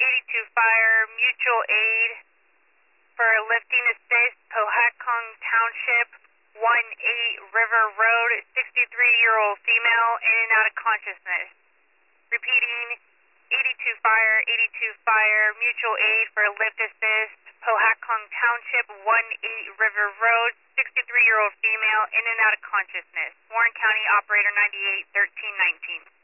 82 Fire, mutual aid for lifting assist, Pohatcong Township, 18 River Road, 63-year-old female, in and out of consciousness. Repeating, 82 Fire, mutual aid for lift assist, Pohatcong Township, 18 River Road, 63-year-old female, in and out of consciousness. Warren County Operator 98, 1319.